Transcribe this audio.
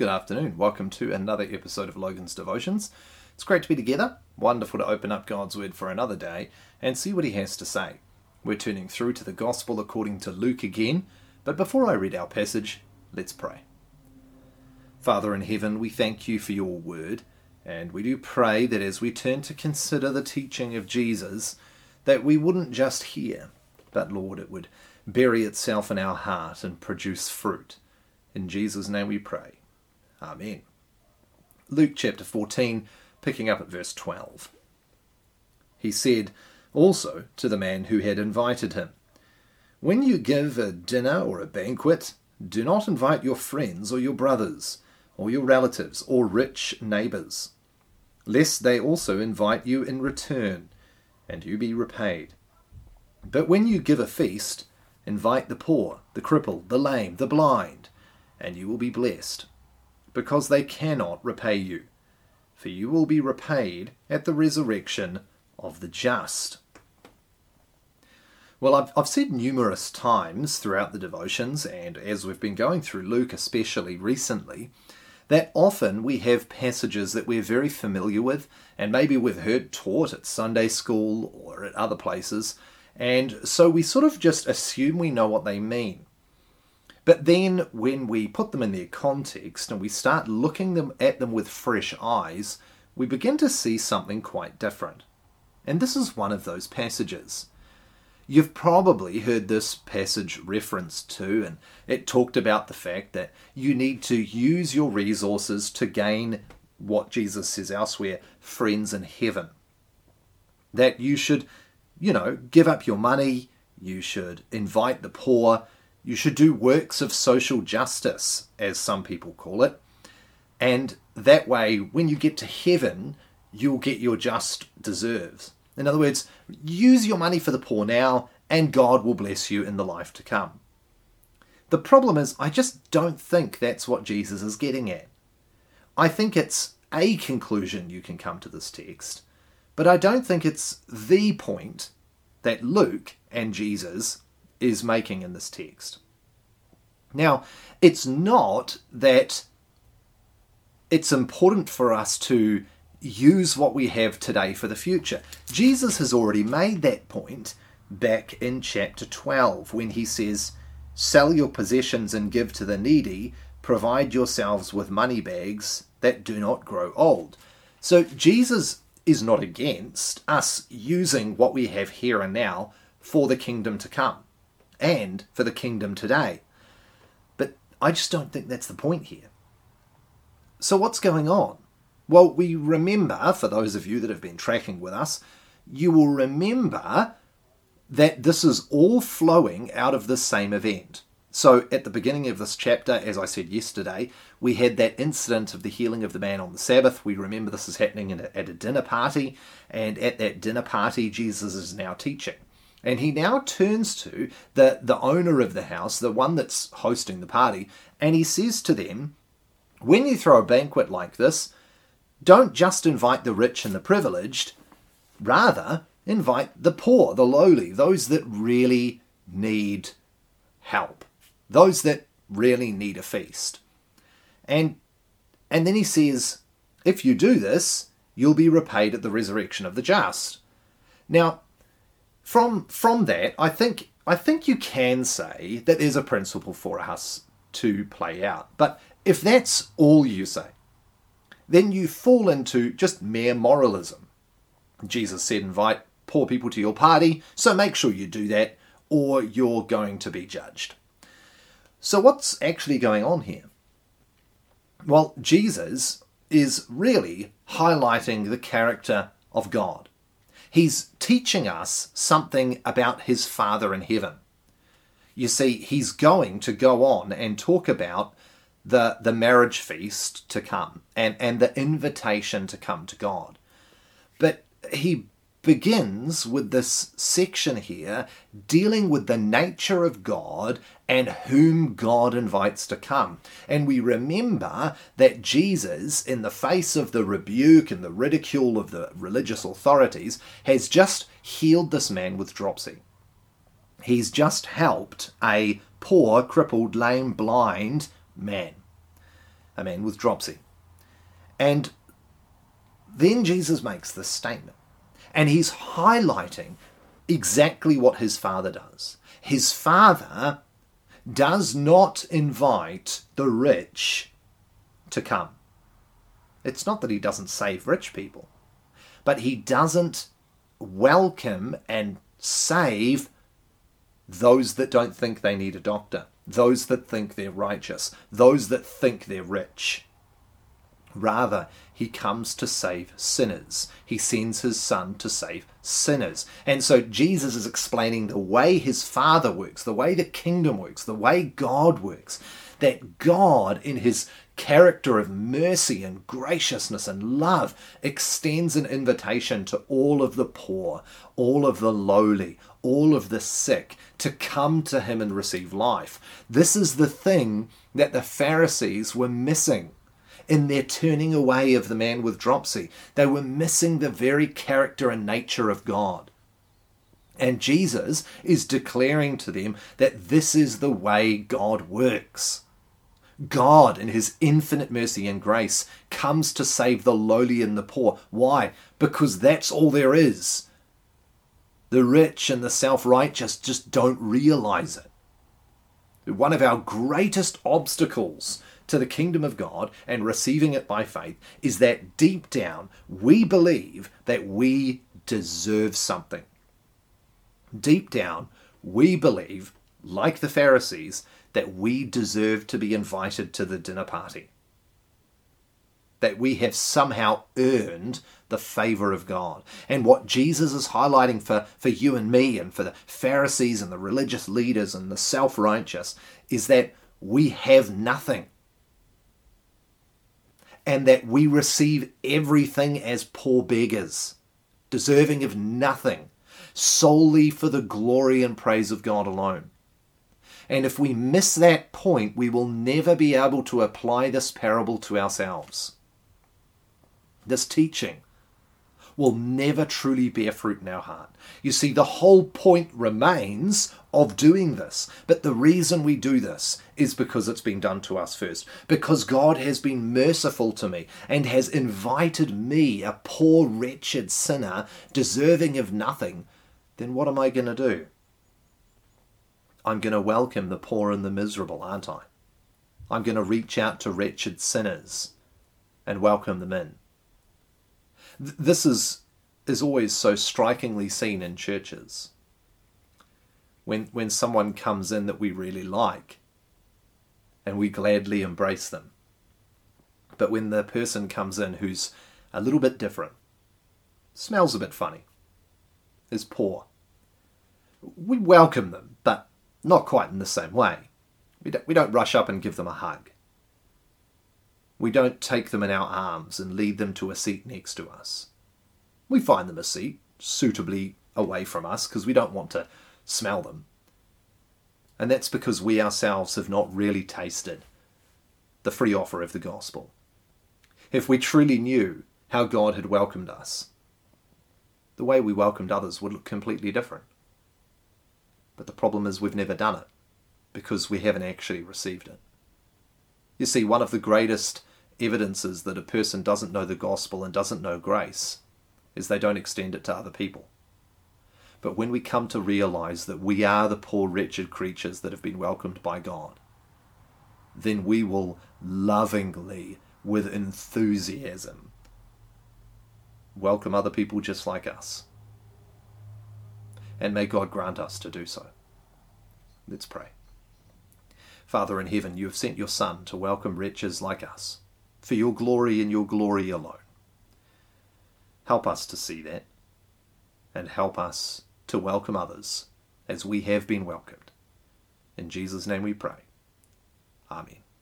Good afternoon. Welcome to another episode of Logan's Devotions. It's great to be together. Wonderful to open up God's Word for another day and see what He has to say. We're turning through to the Gospel according to Luke again, but before I read our passage, let's pray. Father in heaven, we thank You for Your Word, and we do pray that as we turn to consider the teaching of Jesus, that we wouldn't just hear, but Lord, it would bury itself in our heart and produce fruit. In Jesus' name we pray. Amen. Luke chapter 14, picking up at verse 12. He said also to the man who had invited him, "When you give a dinner or a banquet, do not invite your friends or your brothers, or your relatives, or rich neighbours, lest they also invite you in return, and you be repaid. But when you give a feast, invite the poor, the crippled, the lame, the blind, and you will be blessed, because they cannot repay you, for you will be repaid at the resurrection of the just." Well, I've said numerous times throughout the devotions, and as we've been going through Luke especially recently, that often we have passages that we're very familiar with, and maybe we've heard taught at Sunday school or at other places, and so we sort of just assume we know what they mean. But then when we put them in their context and we start looking at them with fresh eyes, we begin to see something quite different. And this is one of those passages. You've probably heard this passage referenced to, and it talked about the fact that you need to use your resources to gain what Jesus says elsewhere, friends in heaven. That you should, give up your money, you should invite the poor, you should do works of social justice, as some people call it, and that way, when you get to heaven, you'll get your just deserves. In other words, use your money for the poor now, and God will bless you in the life to come. The problem is, I just don't think that's what Jesus is getting at. I think it's a conclusion you can come to this text, but I don't think it's the point that Luke and Jesus is making in this text. Now, it's not that it's important for us to use what we have today for the future. Jesus has already made that point back in chapter 12 when he says, "Sell your possessions and give to the needy, provide yourselves with money bags that do not grow old." So Jesus is not against us using what we have here and now for the kingdom to come and for the kingdom today. But I just don't think that's the point here. So what's going on? Well, we remember, for those of you that have been tracking with us, you will remember that this is all flowing out of the same event. So at the beginning of this chapter, as I said yesterday, we had that incident of the healing of the man on the Sabbath. We remember this is happening at a dinner party, and at that dinner party, Jesus is now teaching. And he now turns to the owner of the house, the one that's hosting the party, and he says to them, when you throw a banquet like this, don't just invite the rich and the privileged, rather invite the poor, the lowly, those that really need help, those that really need a feast. And then he says, if you do this, you'll be repaid at the resurrection of the just. Now, from that, I think you can say that there's a principle for us to play out. But if that's all you say, then you fall into just mere moralism. Jesus said, invite poor people to your party, so make sure you do that, or you're going to be judged. So what's actually going on here? Well, Jesus is really highlighting the character of God. He's teaching us something about his Father in heaven. You see, he's going to go on and talk about the marriage feast to come and the invitation to come to God. But he begins with this section here dealing with the nature of God and whom God invites to come. And we remember that Jesus, in the face of the rebuke and the ridicule of the religious authorities, has just healed this man with dropsy. He's just helped a poor, crippled, lame, blind man. a man with dropsy. And then Jesus makes this statement, and he's highlighting exactly what his Father does. His Father does not invite the rich to come. It's not that he doesn't save rich people, but he doesn't welcome and save those that don't think they need a doctor, those that think they're righteous, those that think they're rich. Rather, he comes to save sinners. He sends his Son to save sinners. And so Jesus is explaining the way his Father works, the way the kingdom works, the way God works. That God, in his character of mercy and graciousness and love, extends an invitation to all of the poor, all of the lowly, all of the sick, to come to him and receive life. This is the thing that the Pharisees were missing in their turning away of the man with dropsy. They were missing the very character and nature of God. And Jesus is declaring to them that this is the way God works. God, in his infinite mercy and grace, comes to save the lowly and the poor. Why? Because that's all there is. The rich and the self-righteous just don't realize it. One of our greatest obstacles to the kingdom of God and receiving it by faith is that deep down we believe that we deserve something. Deep down we believe, like the Pharisees, that we deserve to be invited to the dinner party. That we have somehow earned the favor of God. And what Jesus is highlighting for you and me and for the Pharisees and the religious leaders and the self-righteous is that we have nothing. And that we receive everything as poor beggars, deserving of nothing, solely for the glory and praise of God alone. And if we miss that point, we will never be able to apply this parable to ourselves. This teaching will never truly bear fruit in our heart. You see, the whole point remains of doing this. But the reason we do this is because it's been done to us first. Because God has been merciful to me and has invited me, a poor, wretched sinner, deserving of nothing. Then what am I going to do? I'm going to welcome the poor and the miserable, aren't I? I'm going to reach out to wretched sinners and welcome them in. This is always so strikingly seen in churches. When someone comes in that we really like, and we gladly embrace them. But when the person comes in who's a little bit different, smells a bit funny, is poor, we welcome them, but not quite in the same way. We don't rush up and give them a hug. We don't take them in our arms and lead them to a seat next to us. We find them a seat suitably away from us because we don't want to smell them. And that's because we ourselves have not really tasted the free offer of the gospel. If we truly knew how God had welcomed us, the way we welcomed others would look completely different. But the problem is we've never done it because we haven't actually received it. You see, one of the greatest evidences that a person doesn't know the gospel and doesn't know grace is they don't extend it to other people. But when we come to realize that we are the poor, wretched creatures that have been welcomed by God, then we will lovingly, with enthusiasm, welcome other people just like us. And may God grant us to do so. Let's pray. Father in heaven, you have sent your Son to welcome wretches like us, for your glory and your glory alone. Help us to see that, and help us to welcome others as we have been welcomed. In Jesus' name we pray. Amen.